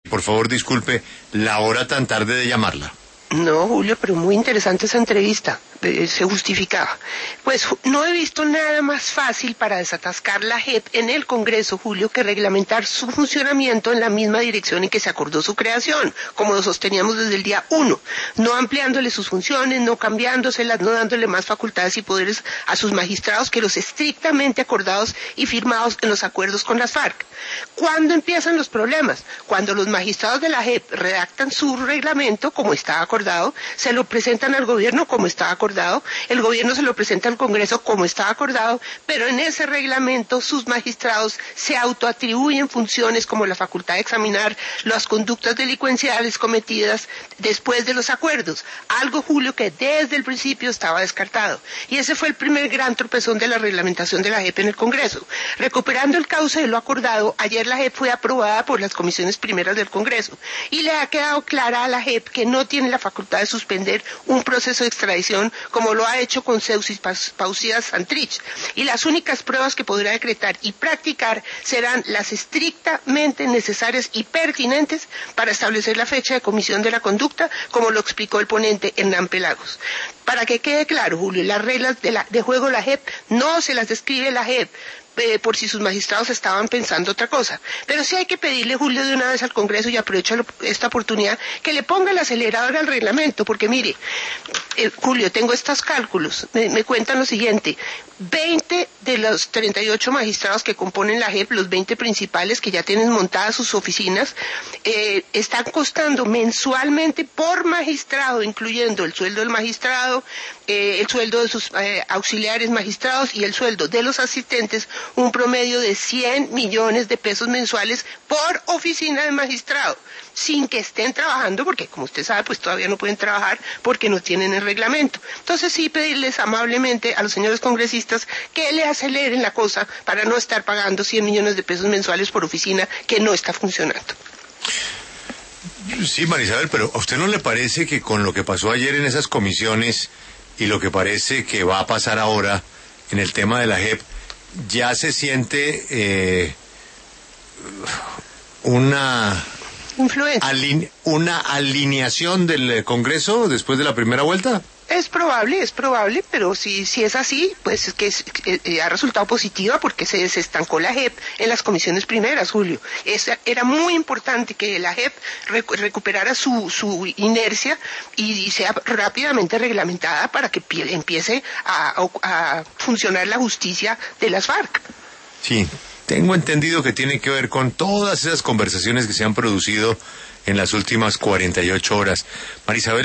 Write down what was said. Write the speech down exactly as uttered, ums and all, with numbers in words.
Por favor, disculpe la hora tan tarde de llamarla. No, Julio, pero muy interesante esa entrevista. Eh, se justificaba. Pues no he visto nada más fácil para desatascar la J E P en el Congreso, Julio, que reglamentar su funcionamiento en la misma dirección en que se acordó su creación, como lo sosteníamos desde el día uno, no ampliándole sus funciones, no cambiándoselas, no dándole más facultades y poderes a sus magistrados que los estrictamente acordados y firmados en los acuerdos con las FARC. ¿Cuándo empiezan los problemas? Cuando los magistrados de la J E P redactan su reglamento, como estaba acordado, se lo presentan al gobierno como estaba acordado, el gobierno se lo presenta al Congreso como estaba acordado, pero en ese reglamento sus magistrados se autoatribuyen funciones como la facultad de examinar las conductas delincuenciales cometidas después de los acuerdos, algo, Julio, que desde el principio estaba descartado. Y ese fue el primer gran tropezón de la reglamentación de la J E P en el Congreso. Recuperando el cauce de lo acordado, ayer la J E P fue aprobada por las comisiones primeras del Congreso y le ha quedado clara a la J E P que no tiene la facultad de suspender un proceso de extradición como lo ha hecho con Seusis Pausidas Santrich, y las únicas pruebas que podrá decretar y practicar serán las estrictamente necesarias y pertinentes para establecer la fecha de comisión de la conducta, como lo explicó el ponente Hernán Pelagos. Para que quede claro, Julio, las reglas de, la, de juego de la J E P no se las describe la J E P, Eh, por si sus magistrados estaban pensando otra cosa. Pero sí hay que pedirle, Julio, de una vez al Congreso, y aprovecho esta oportunidad, que le ponga el acelerador al reglamento, porque mire, eh, Julio, tengo estos cálculos, me, me cuentan lo siguiente: veinte de los treinta y ocho magistrados que componen la J E P, los veinte principales que ya tienen montadas sus oficinas, eh, están costando mensualmente por magistrado, incluyendo el sueldo del magistrado, eh, el sueldo de sus eh, auxiliares magistrados y el sueldo de los asistentes, un promedio de cien millones de pesos mensuales por oficina de magistrado, sin que estén trabajando, porque como usted sabe, pues todavía no pueden trabajar porque no tienen el reglamento. Entonces sí, pedirles amablemente a los señores congresistas que le aceleren la cosa para no estar pagando cien millones de pesos mensuales por oficina que no está funcionando. Sí, Marisabel, pero ¿a usted no le parece que con lo que pasó ayer en esas comisiones y lo que parece que va a pasar ahora en el tema de la J E P, ya se siente eh, una aline, una alineación del Congreso después de la primera vuelta? Es probable, es probable, pero si, si es así, pues es que es, eh, ha resultado positiva porque se desestancó la J E P en las comisiones primeras, Julio. Es, era muy importante que la J E P recu recuperara su, su inercia y, y sea rápidamente reglamentada para que empiece a, a funcionar la justicia de las FARC. Sí, tengo entendido que tiene que ver con todas esas conversaciones que se han producido en las últimas cuarenta y ocho horas. Marisabel,